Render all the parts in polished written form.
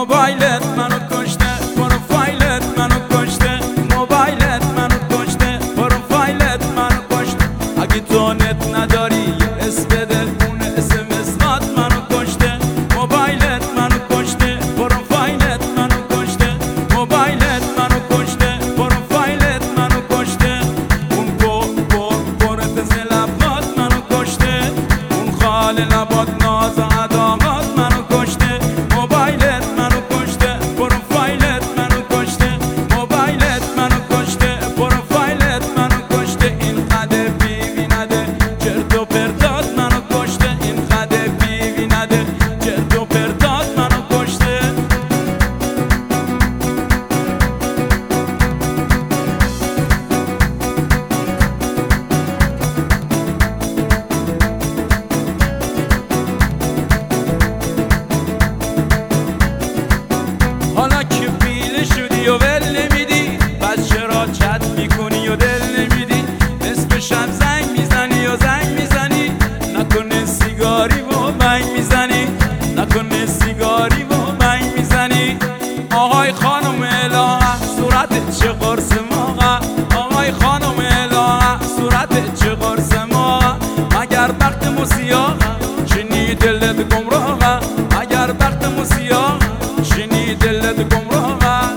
موبایلت منو کشته، پروفایلت منو کشته، موبایلت منو کشته، پروفایلت منو کشته. اگه تو نت نداری یه اس بده، اون SMS منو کشته، موبایلت منو کشته، پروفایلت منو کشته، موبایلت منو کشته، پروفایلت منو کشته. اون پرت زلبات منو کشته، اون خال لبات ناز عداقات منو کشته، موبایلت منو کشته، پروفایلت منو کشته، موبایلت منو کشته، پروفایلت منو کشته. این قد بیوی نده چرت و پرتات منو کشته، این قد بیوی نده چرت و پرتات منو کشته. حالا که پیله شدی و ول نمیدی، پس چرا چت میکنی و دل نمیدی؟ نصف شب زنگ میزنی و زنگ میزنی، نکنه سیگاری و بنگ میزنی، نکنه سیگاری و بنگ میزنی. آهای خانم الهه صورتت چه قرص ماغه، آهای خانم الهه صورتت چه قرص ماغه. مگر بخت موسیاه شنی دلت گمراهه، مگر بخت موسیاه شنی دلت گمراهه.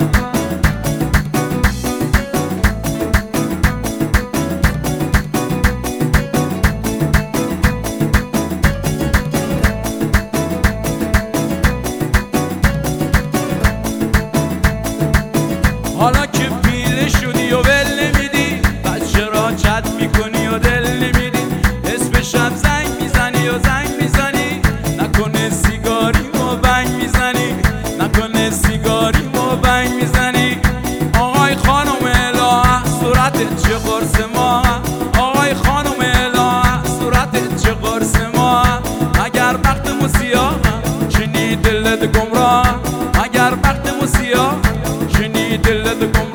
حالا که پیله شدی و ول نمیدی، پس چرا چت میکنی و دل نمیدی؟ نصف شب زنگ میزنی و زنگ میزنی، نکنه سیگاری و بنگ میزنی، نکنه سیگاری و بنگ میزنی. آقای خانم الهه صورتت چه قرص ماهه، آقای خانم الهه صورتت چه قرص ماهه. مگر بخت موسیاه شنی دلت گمراه، مگر بخت موسیاه شنی دلت گمراه.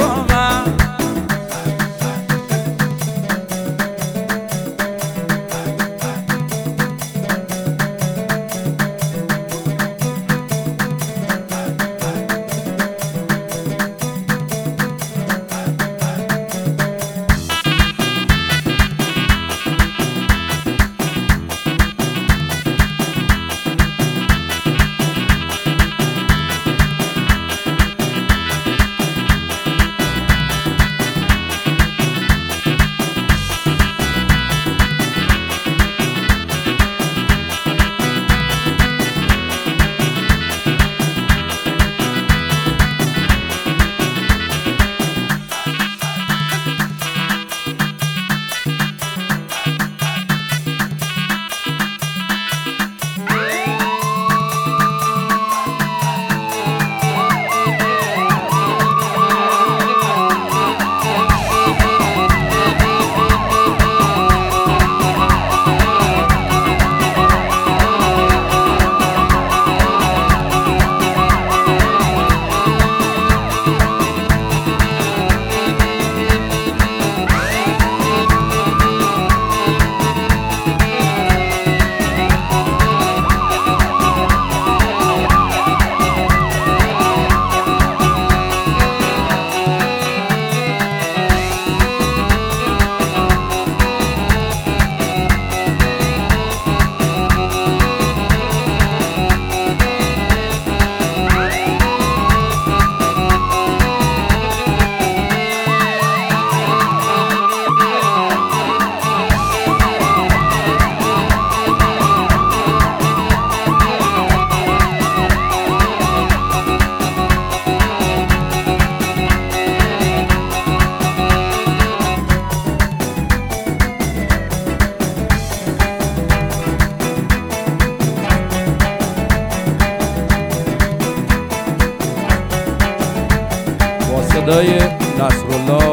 صدای نصرالله